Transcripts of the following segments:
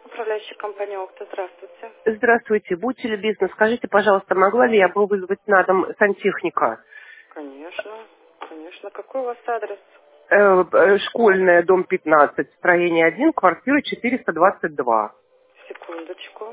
Управляющая компания «Окта». Здравствуйте. Здравствуйте, будьте любезны, скажите, пожалуйста, могла ли я бы вызвать на дом сантехника? Конечно, конечно. Какой у вас адрес? Школьная, дом 15, строение 1, квартира 422. Секундочку.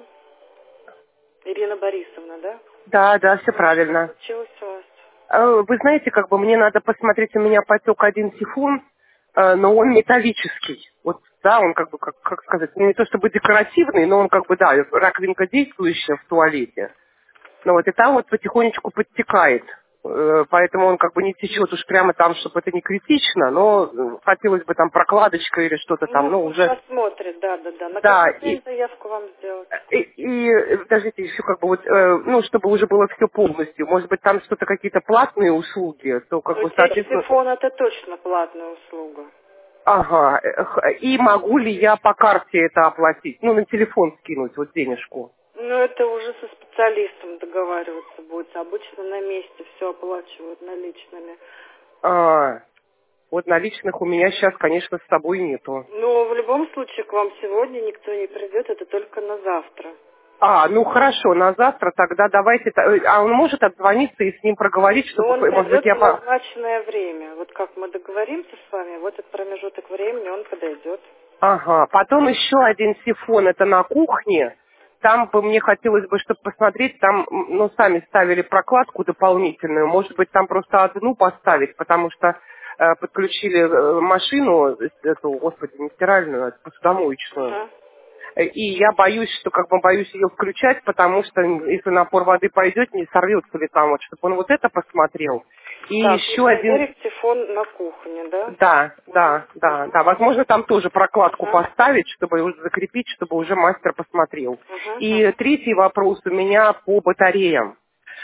Ирина Борисовна, да? Да, все Что правильно. случилось у вас? Вы знаете, как бы мне надо посмотреть, у меня потек один сифон, но он металлический. Вот, да, он как бы, как сказать, ну, не то чтобы декоративный, но он как бы, да, раковинка действующая в туалете. Ну вот, и там вот потихонечку подтекает. Поэтому он как бы не течет уж прямо там, чтобы это не критично, но хотелось бы там прокладочка или что-то там, Ну, ну пусть уже... посмотрит, да. На Да, какой день заявку вам сделать? подождите, еще как бы вот, ну, чтобы уже было все полностью. Может быть, там что-то какие-то платные услуги, то как Ну, бы, соответственно... телефон это точно платная услуга. Ага, и могу ли я по карте это оплатить? Ну, на телефон скинуть вот денежку. Ну, это уже со специалистом договариваться будет. Обычно на месте все оплачивают наличными. А, вот наличных у меня сейчас, конечно, с собой нету. Но в любом случае к вам сегодня никто не придет, это только на завтра. Ну хорошо, на завтра тогда давайте... А он может отзвониться и с ним проговорить, Но чтобы, он может быть, придет я... в назначенное время. Вот как мы договоримся с вами, в этот промежуток времени он подойдет. Ага, потом еще один сифон, это на кухне. Там бы мне хотелось бы, чтобы посмотреть, там, ну, сами ставили прокладку дополнительную. Может быть, там просто одну поставить, потому что подключили машину, эту, господи, не стиральную, а посудомоечную. Ага. И я боюсь, что как бы боюсь ее включать, потому что если напор воды пойдет, не сорвется ли там, вот, чтобы он вот это посмотрел. И Так, и еще один, проверить телефон на кухне, да? да. Возможно, там тоже прокладку Ага. поставить, чтобы его закрепить, чтобы уже мастер посмотрел. И Ага. третий вопрос у меня по батареям.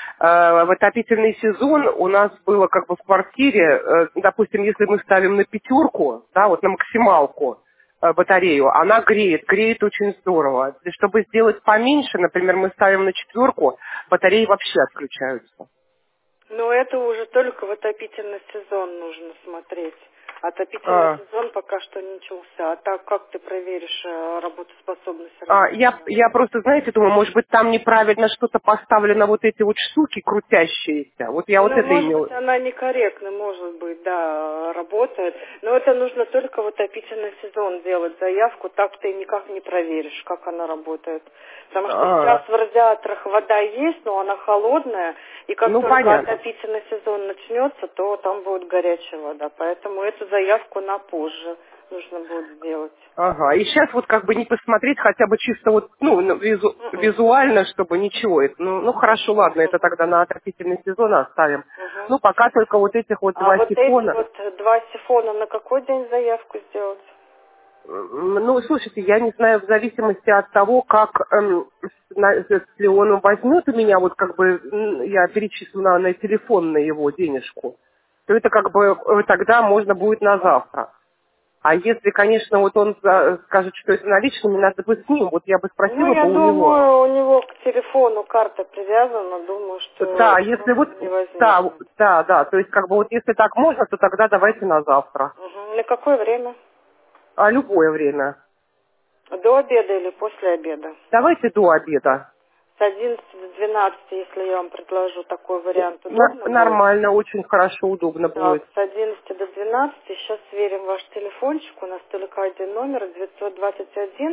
В отопительный сезон у нас было как бы в квартире, допустим, если мы ставим на пятерку, да, вот на максималку батарею, она греет очень здорово. И чтобы сделать поменьше, например, мы ставим на четверку, батареи вообще отключаются. Но это уже только в отопительный сезон нужно смотреть. Отопительный А, сезон пока что не начался. А так как ты проверишь работоспособность ранее? я просто, знаете, думаю, может быть, там неправильно что-то поставлено, вот эти вот штуки крутящиеся. Вот я вот Ну, это может быть, имела. она некорректно, может быть, да, работает. Но это нужно только в отопительный сезон делать заявку, так ты никак не проверишь, как она работает. Потому что сейчас в радиаторах вода есть, но она холодная, и как Ну, только понятно. отопительный сезон начнется, то там будет горячая вода. Поэтому эту заявку на позже нужно будет сделать. Ага, и сейчас вот как бы не посмотреть хотя бы чисто вот, ну, Мгм. визуально, чтобы ничего. Ну, хорошо, ладно, это тогда на отопительный сезон оставим. Мгм. Ну, пока только вот этих вот А два вот эти сифона. вот два сифона на какой день заявку сделать? Ну, слушайте, я не знаю, в зависимости от того, как, если он возьмет у меня, вот как бы, я перечислю на телефон на его денежку, то это как бы тогда можно будет на завтра. А если, конечно, вот он скажет, что это наличными, надо бы с ним. Вот я бы Ну, спросила я бы у него. думаю, у него к телефону карта привязана, думаю, что Да, если вот, не возникнет. да. То есть, как бы, вот если так можно, то тогда давайте на завтра. Мгм. На какое время? А любое время. До обеда или после обеда? Давайте до обеда. С 11 до 12, если я вам предложу такой вариант, удобно будет? Нормально, очень хорошо, удобно Так, будет. с 11 до 12. Сейчас сверим ваш телефончик. У нас только один номер: 921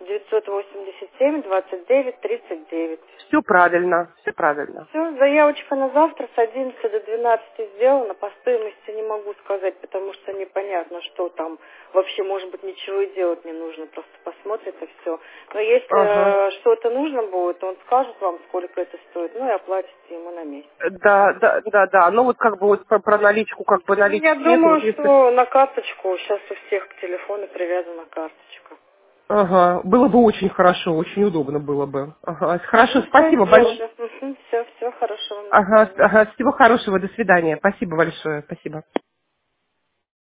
987 29 39. Все правильно, все правильно. Все, заявочка на завтра с 11 до 12 сделана. По стоимости не могу сказать, потому что непонятно, что там. Вообще, может быть, ничего и делать не нужно. Просто посмотрит и все. Но Ага. если что-то нужно будет, он скажет вам, сколько это стоит. Ну и оплатите ему на месте. Да. Ну вот как бы вот про наличку, как бы Ну, я налички нет, думаю, вот если... что на карточку, сейчас у всех к телефону привязана карточка. Ага, было бы очень хорошо, очень удобно было бы. Ага, хорошо, Ну, все спасибо большое. сделали. Все, хорошего вам. До Ага, свидания. всего хорошего, до свидания. Спасибо большое, спасибо.